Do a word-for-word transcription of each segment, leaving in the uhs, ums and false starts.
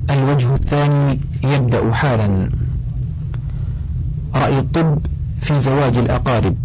الوجه الثاني يبدأ حالا. رأي الطب في زواج الأقارب.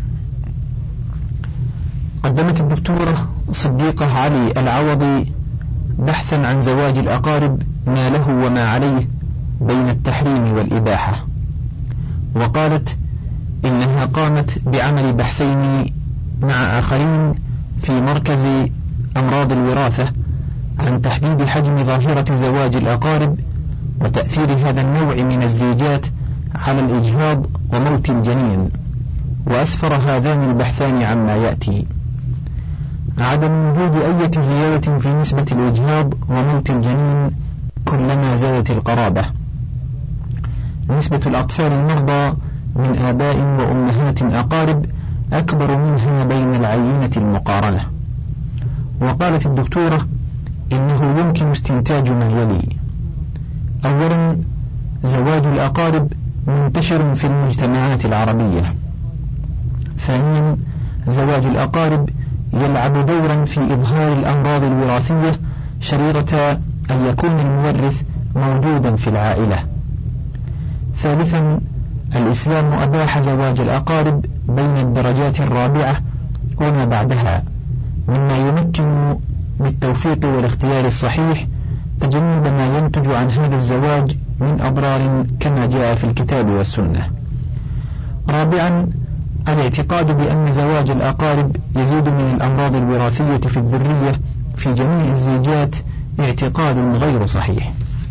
قدمت الدكتورة صديقة علي العوضي بحثا عن زواج الأقارب، ما له وما عليه بين التحريم والإباحة، وقالت إنها قامت بعمل بحثين مع آخرين في مركز أمراض الوراثة عن تحديد حجم ظاهرة زواج الأقارب وتأثير هذا النوع من الزيجات على الإجهاض وموت الجنين، وأسفر هذان البحثان عما يأتي: عدم وجود أي زيادة في نسبة الإجهاض وموت الجنين كلما زادت القرابة، نسبة الأطفال المرضى من آباء وأمهات أقارب أكبر منها بين العينة المقارنة. وقالت الدكتورة إنه يمكن استنتاج ما يلي: أولا، زواج الأقارب منتشر في المجتمعات العربية. ثانيا، زواج الأقارب يلعب دورا في إظهار الأمراض الوراثية شريرة أن يكون المورث موجودا في العائلة. ثالثا، الإسلام أباح زواج الأقارب بين الدرجات الرابعة وما بعدها، مما يمكن بالتوفيق والاختيار الصحيح تجنب ما ينتج عن هذا الزواج من أضرار كما جاء في الكتاب والسنة. رابعا، الاعتقاد بأن زواج الأقارب يزيد من الأمراض الوراثية في الذرية في جميع الزيجات اعتقاد غير صحيح.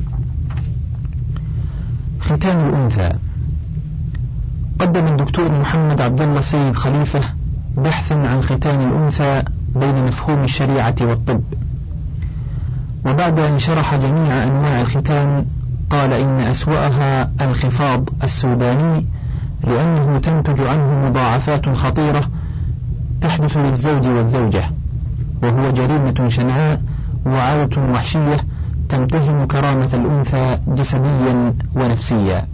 ختان الأنثى. قدم الدكتور محمد عبد الله سيد خليفة بحثا عن ختان الأنثى بين مفهوم الشريعة والطب، وبعد أن شرح جميع أنواع الختان قال إن أسوأها الخفاض السوداني، لأنه تنتج عنه مضاعفات خطيرة تحدث للزوج والزوجة، وهو جريمة شنعاء وعادة وحشية تمتهن كرامة الأنثى جسديا ونفسيا.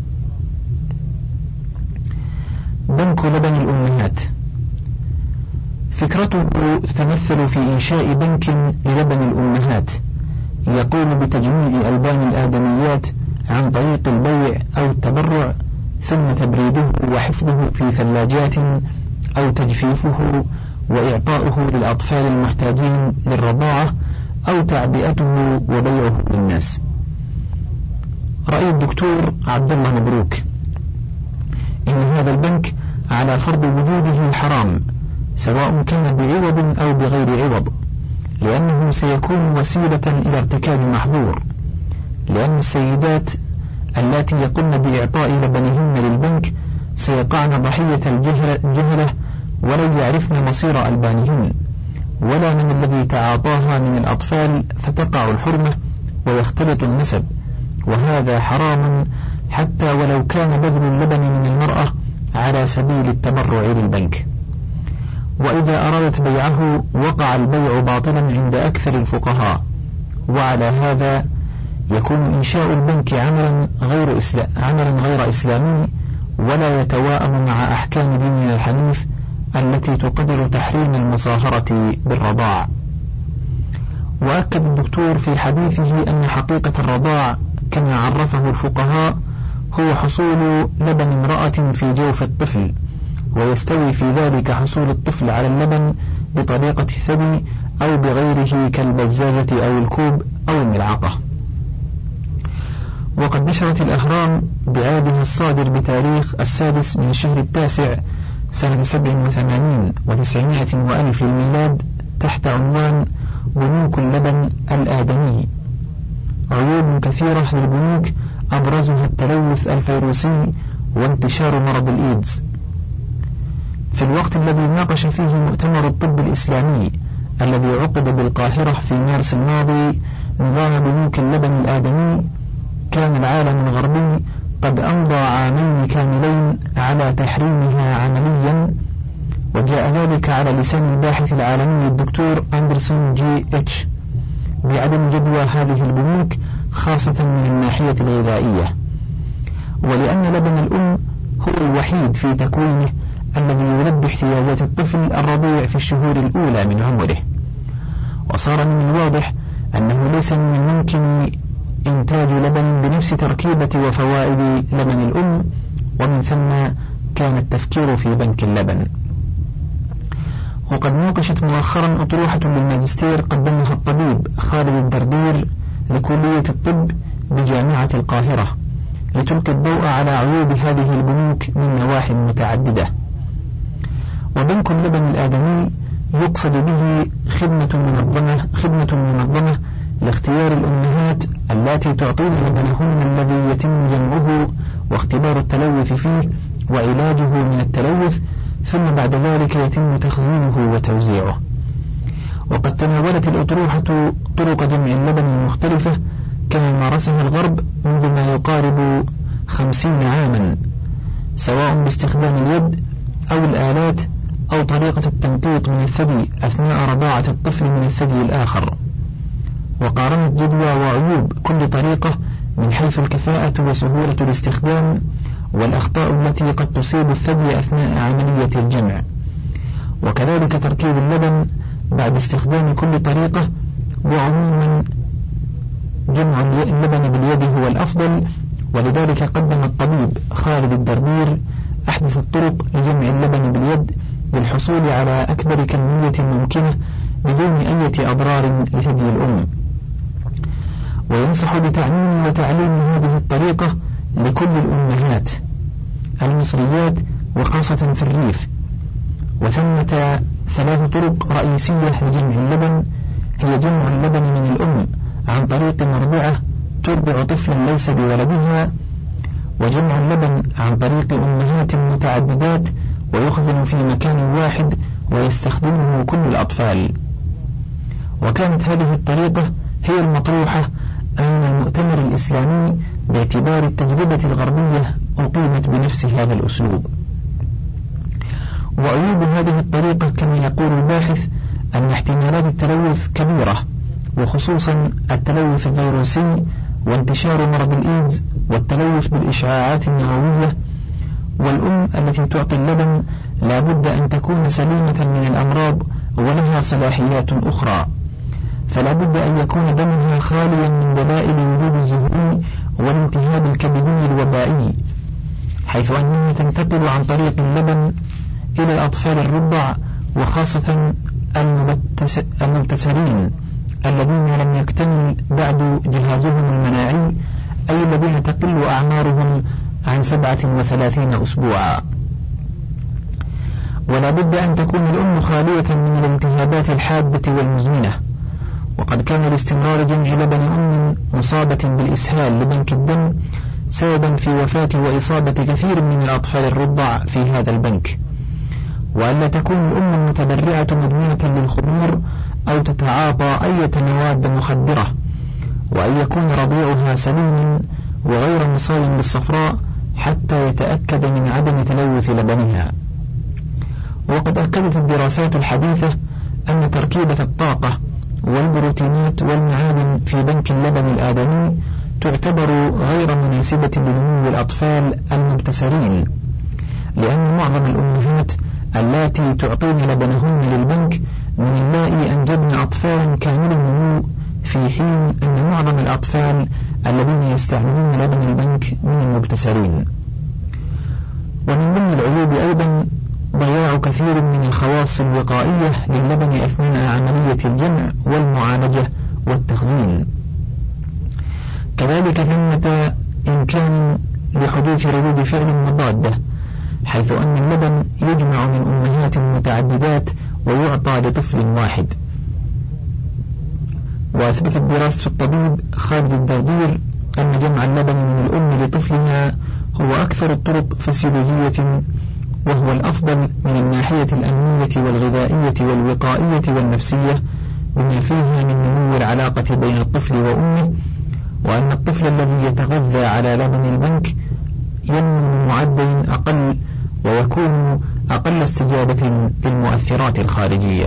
بنك لبن الأمهات. فكرته تتمثل في إنشاء بنك للبن الأمهات يقوم بتجميع ألبان الآدميات عن طريق البيع أو التبرع، ثم تبريده وحفظه في ثلاجات أو تجفيفه وإعطاؤه للأطفال المحتاجين للرضاعة أو تعبئته وبيعه للناس. رأي الدكتور عبد الله مبروك إن هذا البنك على فرض وجوده حرام، سواء كان بعوض أو بغير عوض، لأنه سيكون وسيلة إلى ارتكاب محظور، لأن السيدات التي يقمن بإعطاء لبنهن للبنك سيقعن ضحية الجهلة ولن يعرفن مصير ألبانهن، ولا من الذي تعاطاها من الأطفال فتقع الحرمة ويختلط النسب، وهذا حرام حتى ولو كان بذل اللبن من المرأة على سبيل التبرع للبنك. وإذا أرادت بيعه وقع البيع باطلا عند أكثر الفقهاء، وعلى هذا يكون إنشاء البنك عملا غير, إسلا... عملا غير إسلامي، ولا يتواءم مع أحكام ديننا الحنيف التي تقرر تحريم المصاهرة بالرضاع. وأكد الدكتور في حديثه أن حقيقة الرضاع كما عرفه الفقهاء هو حصول لبن امرأة في جوف الطفل، ويستوي في ذلك حصول الطفل على اللبن بطريقة الثدي أو بغيره كالبزازة أو الكوب أو الملعقة. وقد نشرت الأهرام بعادها الصادر بتاريخ السادس من الشهر التاسع سنة سبع وثمانين وتسعمائة وألف للميلاد تحت عنوان بنوك اللبن الآدمي عيوب كثيرة للبنوك أبرزها التلوث الفيروسي وانتشار مرض الإيدز. في الوقت الذي ناقش فيه مؤتمر الطب الإسلامي الذي عقد بالقاهرة في مارس الماضي نظام بنوك اللبن الآدمي، كان العالم الغربي قد أمضى عامين كاملين على تحريمها عمليا، وجاء ذلك على لسان الباحث العالمي الدكتور أندرسون جي اتش بعدم جدوى هذه البنوك خاصة من الناحية الغذائية، ولأن لبن الأم هو الوحيد في تكوينه الذي يلبي احتياجات الطفل الرضيع في الشهور الأولى من عمره. وصار من الواضح أنه ليس من الممكن إنتاج لبن بنفس تركيبة وفوائد لبن الأم، ومن ثم كان التفكير في بنك اللبن. وقد ناقشت مؤخرا أطروحة للماجستير قدمها الطبيب خالد الدردير لكلية الطب بجامعة القاهرة لتلقي الضوء على عيوب هذه البنوك من نواحي متعددة. وبنك اللبن الآدمي يقصد به خدمة منظمة خدمة منظمة لاختيار الأمهات التي تعطين لبنهن الذي يتم جمعه واختبار التلوث فيه وعلاجه من التلوث، ثم بعد ذلك يتم تخزينه وتوزيعه. وقد تناولت الأطروحة طرق جمع اللبن المختلفة كما مارسها الغرب منذ ما يقارب خمسين عاما، سواء باستخدام اليد أو الآلات أو طريقة التنقيط من الثدي أثناء رضاعة الطفل من الثدي الآخر. وقارنت جدوى وعيوب كل طريقة من حيث الكفاءة وسهولة الاستخدام والأخطاء التي قد تصيب الثدي أثناء عملية الجمع، وكذلك تركيب اللبن بعد استخدام كل طريقة. وعموما جمع اللبن باليد هو الأفضل، ولذلك قدم الطبيب خالد الدردير أحدث الطرق لجمع اللبن باليد للحصول على أكبر كمية ممكنة بدون أي أضرار لثدي الأم. وينصح بتعميم وتعليم هذه الطريقة لكل الأمهات المصريات وخاصة في الريف. وثمة ثلاث طرق رئيسية لجمع اللبن، هي جمع اللبن من الأم عن طريق مرضعة ترضع طفلا ليس بولدها، وجمع اللبن عن طريق أمهات متعددات ويخزن في مكان واحد ويستخدمه كل الأطفال. وكانت هذه الطريقة هي المطروحة أمام المؤتمر الإسلامي باعتبار التجربة الغربية أقيمت بنفس هذا الأسلوب. وعيوب هذه الطريقة كما يقول الباحث أن احتمالات التلوث كبيرة، وخصوصا التلوث الفيروسي وانتشار مرض الإيدز والتلوث بالإشعاعات النووية. والأم التي تعطي اللبن لا بد أن تكون سليمة من الأمراض ولها صلاحيات أخرى، فلا بد أن يكون دمها خاليا من دلائل وجود الزهري والالتهاب الكبدي الوبائي، حيث أنها تنتقل عن طريق اللبن إلى الأطفال الرضع، وخاصة المبتسرين الذين لم يكتمل بعد جهازهم المناعي، أي الذين تقل أعمارهم عن سبعة وثلاثين أسبوعا. ولا بد أن تكون الأم خالية من الالتهابات الحادة والمزمنة. وقد كان لاستمرار جمع لبن أم مصابة بالإسهال لبنك الدم سببا في وفاة وإصابة كثير من الأطفال الرضع في هذا البنك. وألا تكون الأم المتبرعة مدمنة للخمور أو تتعاطى أي مواد مخدرة، وأن يكون رضيعها سليما وغير مصاب بالصفراء حتى يتأكد من عدم تلوث لبنها. وقد أكدت الدراسات الحديثة أن تركيبة الطاقة والبروتينات والمعادن في بنك اللبن الآدمي تعتبر غير مناسبة لنمو الأطفال المبتسرين، لأن معظم الأمهات التي تعطين لبنهن للبنك من اللائي أنجبن أطفالا كامل النمو، في حين أن معظم الأطفال الذين يستعملون لبن البنك من المبتسرين. ومن ضمن العيوب أيضا ضياع كثير من الخواص الوقائية للبن أثناء عملية الجمع والمعالجة والتخزين. كذلك ثمة إمكان لحدوث ردود فعل مضادة، حيث أن اللبن يجمع من أمهات متعددات ويعطى لطفل واحد. وأثبتت دراسة الطبيب خالد الدردير أن جمع اللبن من الأم لطفلها هو أكثر الطرق فسيولوجية، وهو الأفضل من الناحية الأمنية والغذائية والوقائية والنفسية، بما فيها من نمو العلاقة بين الطفل وأمه، وأن الطفل الذي يتغذى على لبن البنك ينمو بمعدل أقل ويكون أقل استجابة للمؤثرات الخارجية.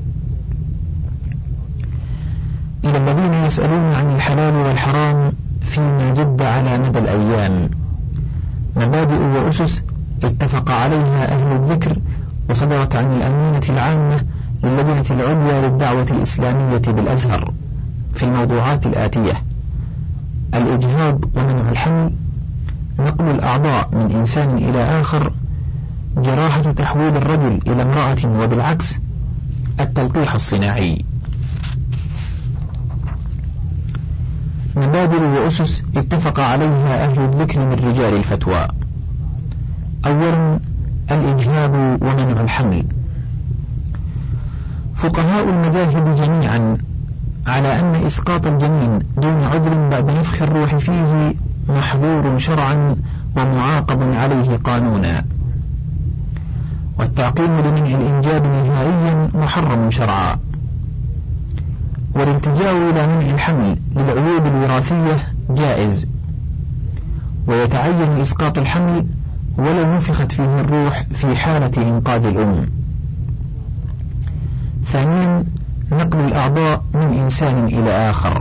إلى الذين يسألون عن الحلال والحرام فيما جد على مدى الأيام، مبادئ وأسس اتفق عليها أهل الذكر وصدرت عن الأمينة العامة للجنة العليا للدعوة الإسلامية بالأزهر في الموضوعات الآتية: الإجهاض ومنع الحمل، نقل الأعضاء من إنسان إلى آخر، جراحة تحويل الرجل إلى امرأة وبالعكس، التلقيح الصناعي. مبادئ وأسس اتفق عليها أهل الذكر من رجال الفتوى. أولا الإجهاض ومنع الحمل. فقهاء المذاهب جميعا على أن إسقاط الجنين دون عذر بعد نفخ الروح فيه محظور شرعا ومعاقب عليه قانونا، والتعقيم لمنع الإنجاب نهائيا محرم شرعا، والالتجاء إلى منع الحمل للعيوب الوراثية جائز، ويتعين إسقاط الحمل ولو نفخت فيه الروح في حالة إنقاذ الأم. ثانيا نقل الأعضاء من إنسان إلى آخر.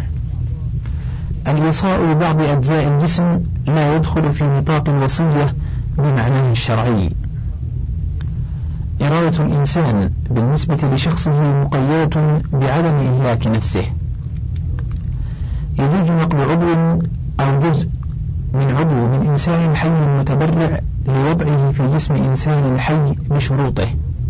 الإيصاء ببعض أجزاء الجسم لا يدخل في نطاق الوصية بمعناه الشرعي. إرادة الإنسان بالنسبة لشخصه مقيدة بعدم إهلاك نفسه. يجوز نقل عضو أو جزء من عضو من إنسان حي متبرع لوضعه في جسم إنسان حي بشروطه.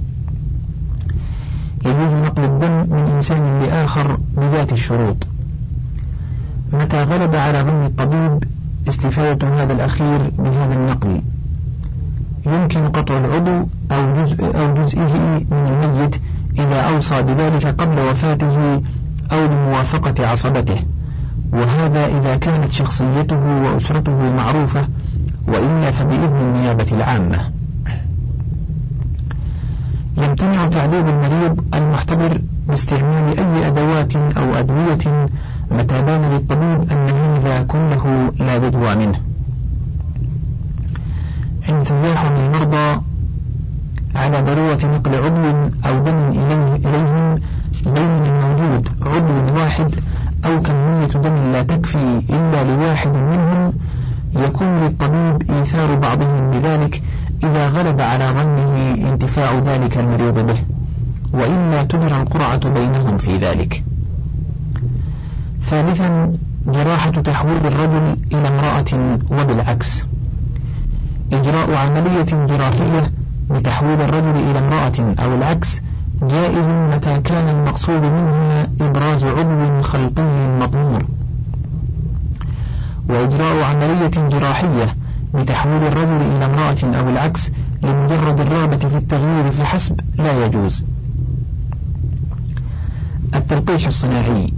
يجوز نقل الدم من إنسان لآخر بذات الشروط، متى غلب على ظن الطبيب استفادة هذا الأخير بهذا النقل. يمكن قطع العضو أو جزء أو جزئه من الميت إذا أوصى بذلك قبل وفاته أو بموافقة عصبته، وهذا إذا كانت شخصيته وأسرته معروفة، وإلا فبإذن النيابة العامة. يمتنع تعذيب المريض المحتضر باستعمال أي أدوات أو أدوية متى بان للطبيب أن هذا كله لا جدوى منه. عند تزاحم المرضى على ضرورة نقل عضو أو دم إليه إليهم بين الموجود عضو واحد أو كمية دم لا تكفي إلا لواحد منهم، يكون للطبيب إيثار بعضهم بذلك إذا غلب على ظنه انتفاع ذلك المريض به، وإلا تجرى القرعة بينهم في ذلك. ثالثا جراحة تحويل الرجل إلى امرأة وبالعكس. إجراء عملية جراحية بتحويل الرجل إلى امرأة أو العكس جائز متى كان المقصود منها إبراز عضو خلقي مضمور، وإجراء عملية جراحية بتحويل الرجل إلى امرأة أو العكس لمجرد الرغبة في التغيير فحسب لا يجوز. التلقيح الصناعي.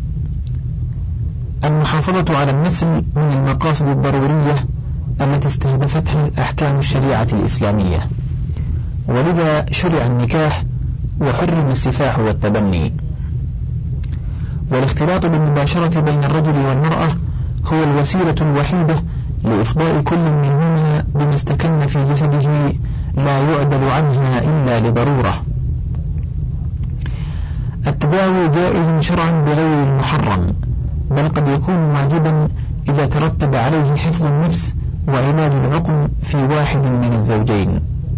المحافظة على النسل من المقاصد الضرورية التي استهدفتها أحكام الشريعة الإسلامية، ولذا شرع النكاح وحرم السفاح والتبني. والاختلاط بالمباشرة بين الرجل والمرأة هو الوسيلة الوحيدة لإفضاء كل منهما بما استكن في جسده لا يعدل عنها إلا لضرورة. التداوي جائز شرعا بغير المحرم، بل قد يكون واجبا إذا ترتب عليه حفظ النفس وعلاج العقم في واحد من الزوجين.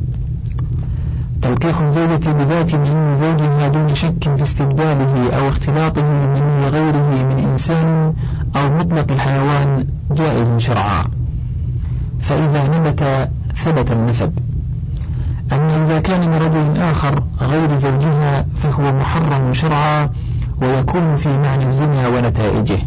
تلقيح الزوجة بذات من زوجها دون شك في استبداله أو اختلاطه من غيره من إنسان أو مطلق الحيوان جائز شرعا، فإذا نبت ثبت النسب. أما إذا كان من رجل آخر غير زوجها فهو محرم شرعا ويكون في معنى الزنا ونتائجه.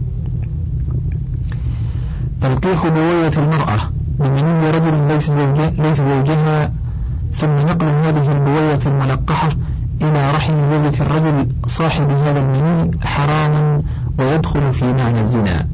تلقيح بوية المرأة بمني رجل ليس, زوجه ليس زوجها، ثم نقل هذه البوية الملقحة إلى رحم زوجة الرجل صاحب هذا المني حرام ويدخل في معنى الزنا.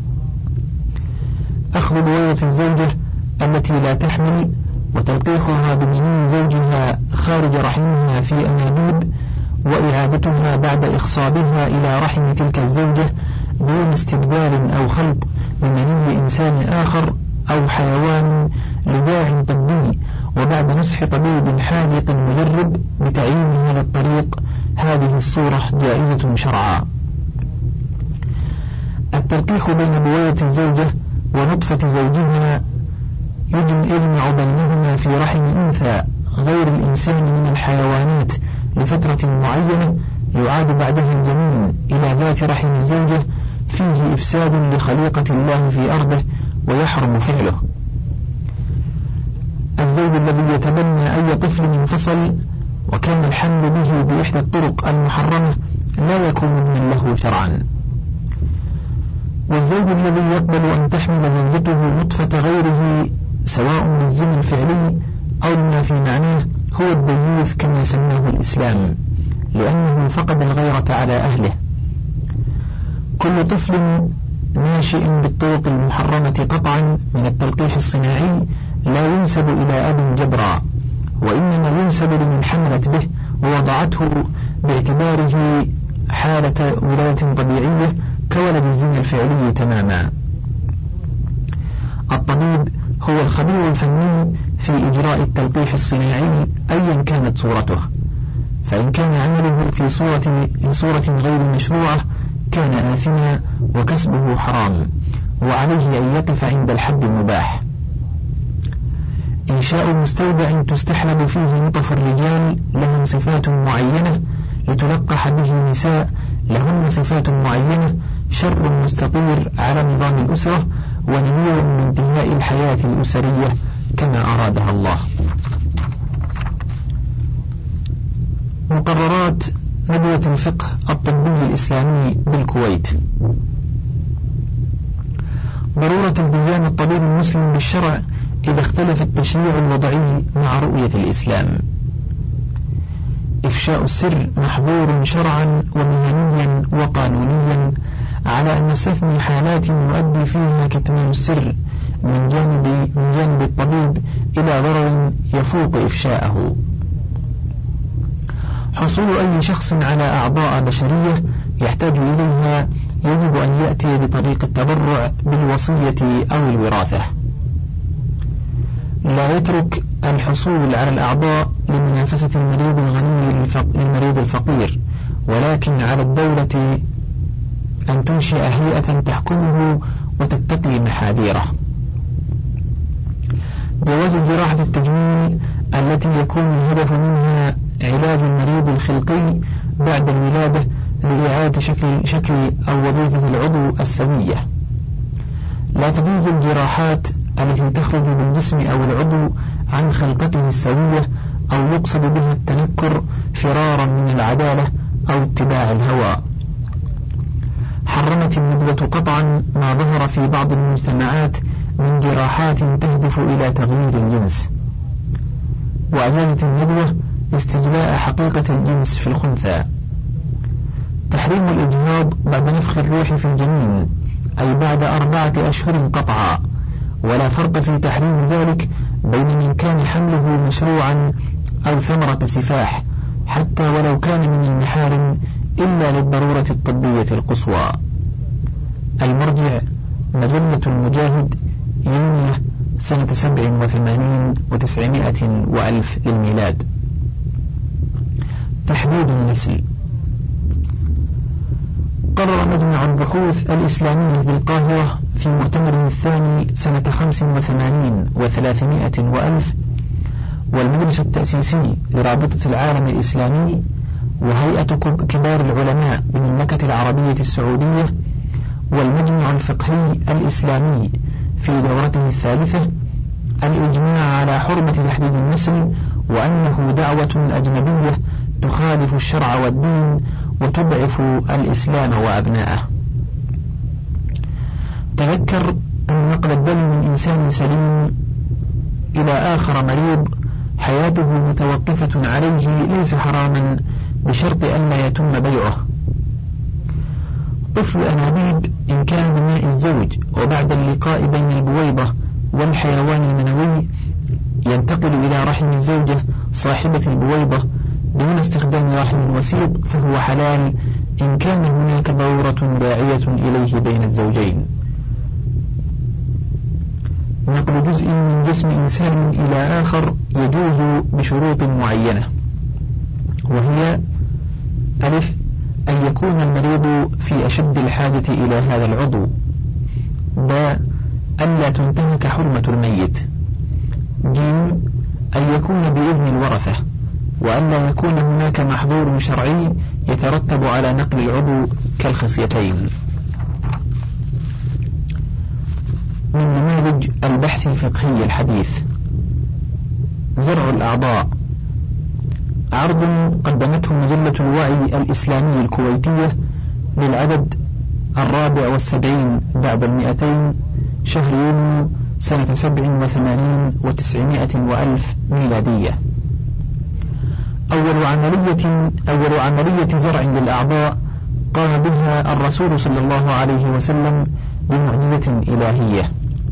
أخذ بوية الزوجة التي لا تحمل وتلقيحها بمني زوجها خارج رحمها في أنابيب، وإعادتها بعد إخصابها إلى رحم تلك الزوجة دون استبدال أو خلط بمني إنسان آخر أو حيوان لداع طبي، وبعد نصح طبيب حاذق مجرب بتعيين هذا الطريق، هذه الصورة جائزة شرعا. التلقيح بين بوية الزوجة ونطفة زوجها يجمع بينهما في رحم أنثى غير الإنسان من الحيوانات لفترة معينة، يعاد بعدها الجنين إلى ذات رحم الزوجة فيه إفساد لخليقة الله في أرضه ويحرم فعله. الزوج الذي يتبنى أي طفل انفصل وكان الحمل به بإحدى الطرق المحرمة لا يكون ابنا له شرعا. والزوج الذي يقبل أن تحمل زوجته نطفة غيره سواء للزنا الفعلي أو ما في معناه هو الديوث كما سماه الإسلام، لأنه فقد الغيرة على أهله. كل طفل ناشئ بالطرق المحرمة قطعا من التلقيح الصناعي لا ينسب إلى أب جبرا، وإنما ينسب لمن حملت به ووضعته باعتباره حالة ولادة طبيعية كولد الزنا الفعلي تماما. الطبيب هو الخبير الفني في إجراء التلقيح الصناعي أيا كانت صورته، فإن كان عمله في صورة, في صورة غير مشروعة كان آثما وكسبه حرام، وعليه أن يقف عند الحد المباح. إنشاء مستودع تستحلب فيه نطف الرجال لهم صفات معينة لتلقح به نساء لهن صفات معينة شر مستطير على نظام الأسرة ونذير من انتهاء الحياة الأسرية كما أرادها الله. مقررات ندوة الفقه الطبي الإسلامي بالكويت. ضرورة التزام الطبيب المسلم بالشرع إذا اختلف التشريع الوضعي مع رؤية الإسلام. إفشاء السر محظور شرعا ومهنيا وقانونيا على أن نستثني حالات يؤدي فيها كتمان السر من جانب, من جانب الطبيب إلى ضرر يفوق إفشاءه. حصول أي شخص على أعضاء بشرية يحتاج إليها يجب أن يأتي بطريق التبرع بالوصية أو الوراثة. لا يترك الحصول على الأعضاء لمنافسة المريض الغني للمريض الفقير، ولكن على الدولة أن تنشئ هيئة تحكمه وتتقي محاذيره. جواز جراحة التجميل التي يكون الهدف منها علاج المريض الخلقي بعد الولادة لإعادة شكل, شكل أو وظيفة العضو السوية. لا تجوز الجراحات التي تخرج بالجسم أو العضو عن خلقته السوية أو يقصد بها التنكر فرارا من العدالة أو اتباع الهوى. حرمت الندوة قطعا ما ظهر في بعض المجتمعات من جراحات تهدف إلى تغيير الجنس، وأجازت الندوة استجلاء حقيقة الجنس في الخنثى. تحريم الإجهاض بعد نفخ الروح في الجنين أي بعد أربعة أشهر قطعا، ولا فرق في تحريم ذلك بين من كان حمله مشروعا أو ثمرة سفاح حتى ولو كان من المحارم إلا للضرورة الطبية القصوى. المرجع مجلة المجاهد يونيو سنة سبع وثمانين وتسعمائة وألف للميلاد. تحديد النسل. قرر مجمع البحوث الإسلامية بالقاهرة في مؤتمره الثاني سنة خمس وثمانين وثلاثمائة وألف، والمجلس التأسيسي لرابطة العالم الإسلامي، وهيئة كبار العلماء بالمملكة العربية السعودية، والمجمع الفقهي الإسلامي في دورته الثالثة، الإجماع على حرمة تحديد النسل وأنه دعوة أجنبية تخالف الشرع والدين وتضعف الإسلام وأبناءه. تذكر أن نقل الدم من إنسان سليم إلى آخر مريض حياته متوقفة عليه ليس حراما بشرط أن لا يتم بيعه. طفل الأنابيب إن كان من ماء الزوج وبعد اللقاء بين البويضة والحيوان المنوي ينتقل إلى رحم الزوجة صاحبة البويضة دون استخدام رحم وسيط فهو حلال إن كان هناك ضرورة داعية إليه بين الزوجين. نقل جزء من جسم إنسان إلى آخر يجوز بشروط معينة، وهي: ألف أن يكون المريض في أشد الحاجة إلى هذا العضو، ب ألا تنتهك حرمة الميت، ج أن يكون بإذن الورثة، وألا يكون هناك محظور شرعي يترتب على نقل العضو كالخصيتين. البحث الفقهي الحديث. زرع الأعضاء، عرض قدمته مجلة الوعي الإسلامي الكويتية للعدد الرابع والسبعين بعد المئتين، شهر يونيو سنة سبع وثمانين وتسعمائة وألف ميلادية. أول عملية أول عملية زرع للأعضاء قام بها الرسول صلى الله عليه وسلم بمعجزة إلهية.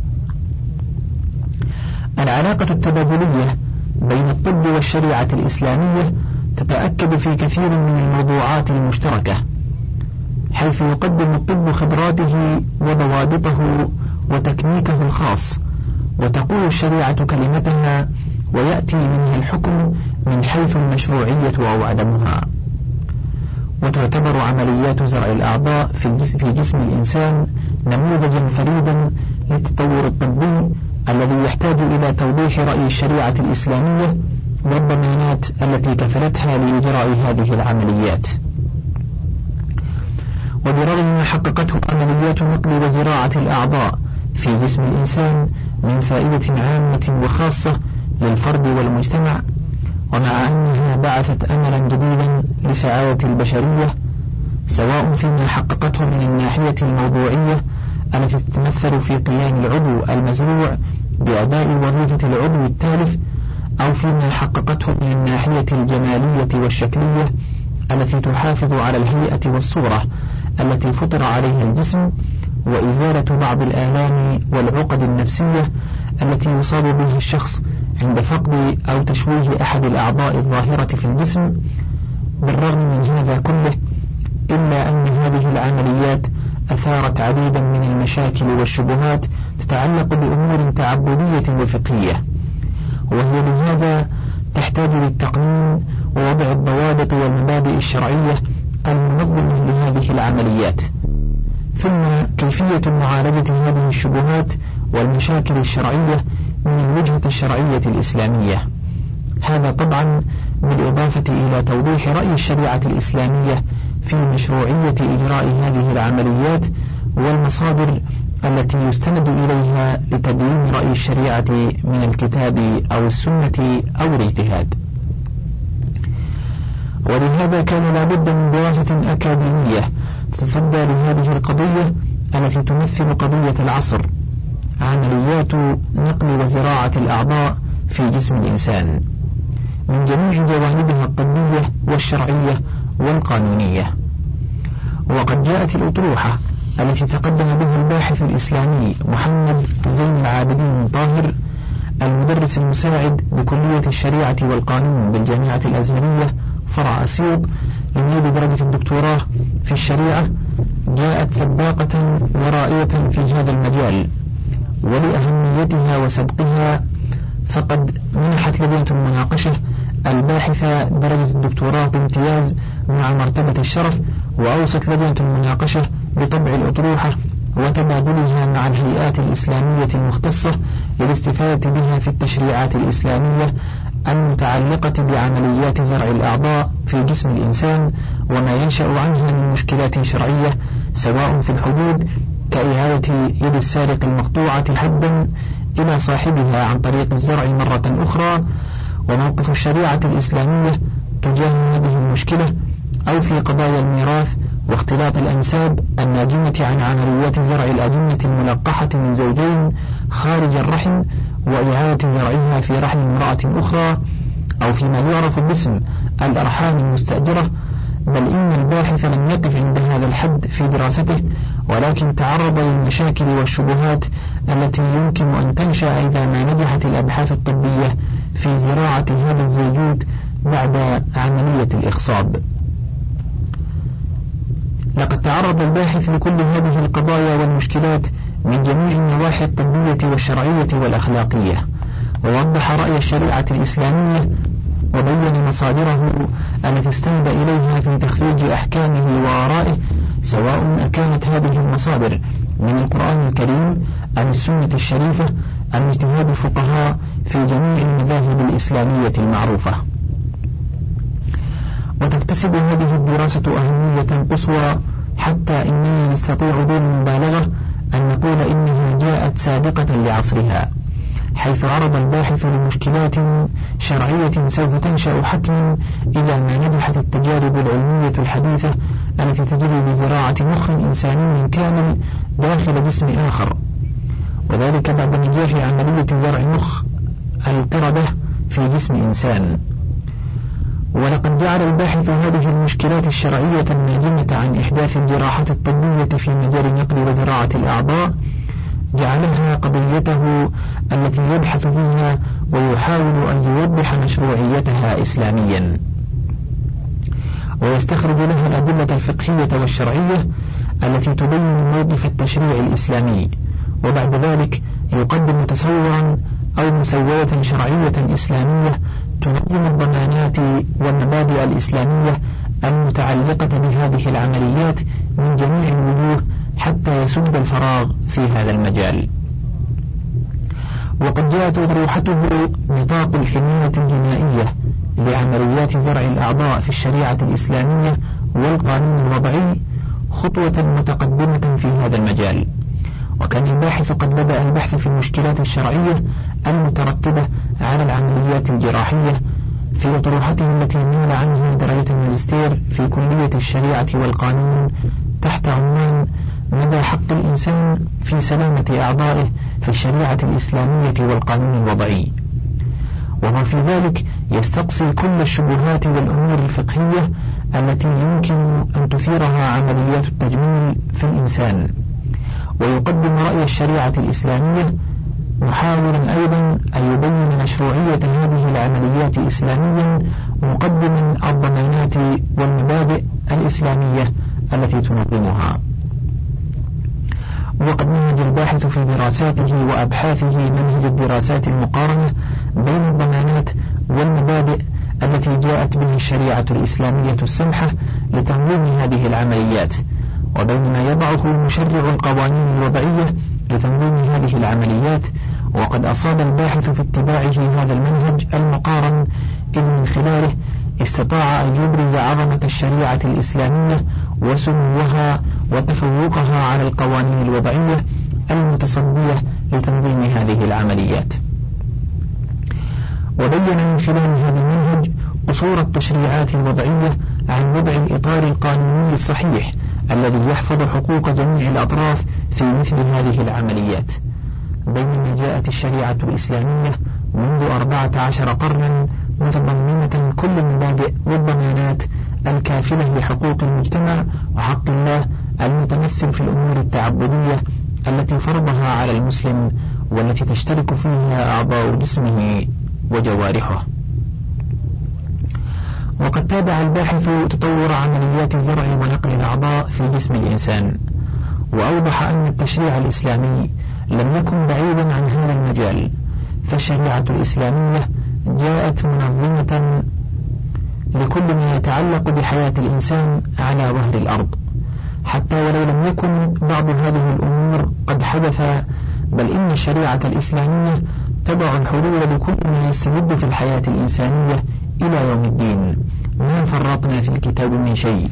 العلاقة التبادلية بين الطب والشريعة الإسلامية تتأكد في كثير من الموضوعات المشتركة، حيث يقدم الطب خبراته وضوابطه وتكنيكه الخاص، وتقول الشريعة كلمتها ويأتي منها الحكم من حيث المشروعية أو عدمها. وتعتبر عمليات زرع الأعضاء في جسم الإنسان نموذجا فريدا للتطور الطبي الذي يحتاج إلى توضيح رأي الشريعة الإسلامية والضمانات التي كفلتها لإجراء هذه العمليات. وبرغم ما حققته عمليات نقل وزراعة الأعضاء في جسم الإنسان من فائدة عامة وخاصة للفرد والمجتمع، ومع أنها بعثت أملا جديدا لسعادة البشرية، سواء فيما حققته من الناحية الموضوعية التي تتمثل في قيام العضو المزروع بأداء وظيفة العضو التالف، أو فيما حققته من الناحية الجمالية والشكلية التي تحافظ على الهيئة والصورة التي فطر عليها الجسم، وإزالة بعض الآلام والعقد النفسية التي يصاب بها الشخص عند فقد أو تشويه أحد الأعضاء الظاهرة في الجسم. بالرغم من هذا كله، إلا أن هذه العمليات أثارت عديدا من المشاكل والشبهات تتعلق بأمور تعبدية وفقهية، وهي لهذا تحتاج للتقنين ووضع الضوابط والمبادئ الشرعية المنظمة لهذه العمليات، ثم كيفية معالجة هذه الشبهات والمشاكل الشرعية من الوجهة الشرعية الإسلامية. هذا طبعا بالإضافة إلى توضيح رأي الشريعة الإسلامية في مشروعية إجراء هذه العمليات والمصادر التي يستند إليها لتبيين رأي الشريعة من الكتاب أو السنة أو الاجتهاد. ولهذا كان لابد من دراسة أكاديمية تتصدى لهذه القضية التي تمثل قضية العصر، عمليات نقل وزراعة الأعضاء في جسم الإنسان من جميع جوانبها الطبية والشرعية والقانونية. وقد جاءت الأطروحة التي تقدم بها الباحث الإسلامي محمد زين العابدين طاهر، المدرس المساعد بكلية الشريعة والقانون بالجامعة الأزهرية فرع أسيوط لنيل درجة الدكتوراه في الشريعة، جاءت سباقة ورائية في هذا المجال، ولأهميتها وسبقها فقد منحت لجنة المناقشة الباحثة درجة الدكتوراه بامتياز مع مرتبة الشرف، وأوصت لجنة المناقشة بطبع الأطروحة وتبادلها مع الهيئات الإسلامية المختصة للاستفادة بها في التشريعات الإسلامية المتعلقة بعمليات زرع الأعضاء في جسم الإنسان وما ينشأ عنها من مشكلات شرعية، سواء في الحدود كإعادة يد السارق المقطوعة حدا إلى صاحبها عن طريق الزرع مرة أخرى، وموقف الشريعة الإسلامية تجاه هذه المشكلة، أو في قضايا الميراث واختلاط الأنساب الناجمة عن عمليات زرع الأجنة الملقحة من زوجين خارج الرحم وإعادة زرعها في رحم امرأة أخرى، أو فيما يعرف باسم الأرحام المستأجرة. بل إن الباحث لم يقف عند هذا الحد في دراسته، ولكن تعرض للمشاكل والشبهات التي يمكن أن تنشأ إذا ما نجحت الأبحاث الطبية في زراعة هذا الزيجوت بعد عملية الإخصاب. لقد تعرض الباحث لكل هذه القضايا والمشكلات من جميع النواحي الطبية والشرعية والأخلاقية، ووضح رأي الشريعة الإسلامية وبين مصادره التي استند إليها في تخريج أحكامه وآرائه، سواء أكانت هذه المصادر من القرآن الكريم أم السنة الشريفة أم اجتهاد الفقهاء في جميع المذاهب الإسلامية المعروفة. وتكتسب هذه الدراسة أهمية قصوى، حتى إننا نستطيع دون مبالغة أن نقول إنها جاءت سابقة لعصرها، حيث عرض الباحث لمشكلات شرعية سوف تنشأ حتما إذا ما نجحت التجارب العلمية الحديثة التي تجري بزراعة مخ إنساني كامل داخل جسم آخر، وذلك بعد نجاح عملية زرع مخ القردة في جسم إنسان. ولقد جعل الباحث هذه المشكلات الشرعية الناجمة عن إحداث الجراحة الطبية في مجال نقل وزراعة الأعضاء جعلها قضيته التي يبحث فيها ويحاول أن يوضح مشروعيتها إسلاميا، ويستخرج لها الأدلة الفقهية والشرعية التي تبين موقف التشريع الإسلامي، وبعد ذلك يقدم تصورا أو مسودة شرعية إسلامية تنظم الضمانات والمبادئ الإسلامية المتعلقة بهذه العمليات من جميع الوجوه حتى يسد الفراغ في هذا المجال. وقد جاءت أطروحته نطاق الحماية الجنائية لعمليات زرع الأعضاء في الشريعة الإسلامية والقانون الوضعي خطوة متقدمة في هذا المجال، وكان الباحث قد بدأ البحث في المشكلات الشرعية المترتبة على العمليات الجراحية في أطروحته التي نال عنها درجة الماجستير في كلية الشريعة والقانون تحت عنوان مدى حق الإنسان في سلامة أعضائه في الشريعة الإسلامية والقانون الوضعي، وهو في ذلك يستقصي كل الشبهات والأمور الفقهية التي يمكن أن تثيرها عمليات التجميل في الإنسان، ويقدم رأي الشريعة الإسلامية، محاولا أيضا أن يبين مشروعية هذه العمليات إسلاميا، مقدما الضمانات والمبادئ الإسلامية التي تنظمها. وقد منهج الباحث في دراساته وأبحاثه منهج الدراسات المقارنة بين الضمانات والمبادئ التي جاءت به الشريعة الإسلامية السمحة لتنظيم هذه العمليات، وبين ما يضعه المشرع القوانين الوضعية لتنظيم هذه العمليات. وقد أصاب الباحث في اتباعه هذا المنهج المقارن، إذ من خلاله استطاع أن يبرز عظمة الشريعة الإسلامية وسموها وتفوقها على القوانين الوضعية المتصدية لتنظيم هذه العمليات. وبين من خلال هذا المنهج قصور التشريعات الوضعية عن وضع الإطار القانوني الصحيح الذي يحفظ حقوق جميع الأطراف في مثل هذه العمليات، بينما جاءت الشريعة الإسلامية منذ أربعة عشر قرنا متضمنة كل المبادئ والضمانات الكافلة لحقوق المجتمع وحق الله المتمثل في الأمور التعبدية التي فرضها على المسلم والتي تشترك فيها أعضاء جسمه وجوارحه. وقد تابع الباحث تطور عمليات زرع ونقل الأعضاء في جسم الإنسان، وأوضح أن التشريع الإسلامي لم يكن بعيدا عن هذا المجال، فالشريعة الإسلامية جاءت منظمة لكل ما يتعلق بحياة الإنسان على ظهر الأرض، حتى ولو لم يكن بعض هذه الأمور قد حدث، بل إن الشريعة الإسلامية تضع الحلول لكل ما يستمد في الحياة الإنسانية إلى يوم الدين، ما فرطنا في الكتاب من شيء.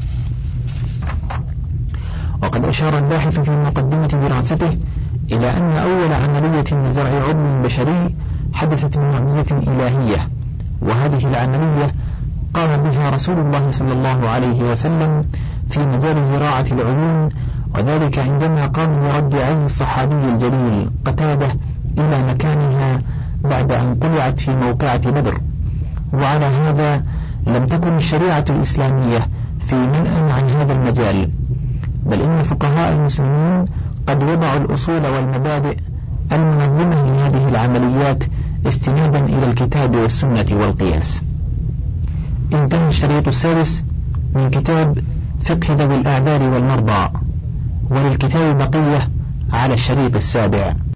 وقد أشار الباحث في مقدمة دراسته إلى أن أول عملية لزرع عضو بشري حدثت من معجزة إلهية، وهذه العملية قام بها رسول الله صلى الله عليه وسلم في مجال زراعة العيون، وذلك عندما قام برد عين الصحابي الجليل قتادة إلى مكانها بعد أن قلعت في موقعة بدر. وعلى هذا لم تكن الشريعة الإسلامية في منأى عن هذا المجال، بل إن فقهاء المسلمين قد وضعوا الأصول والمبادئ المنظمة لهذه العمليات استنادا إلى الكتاب والسنة والقياس. انتهى الشريط السادس من كتاب فقه ذوي الأعذار والمرضى، وللكتاب بقية على الشريط السابع.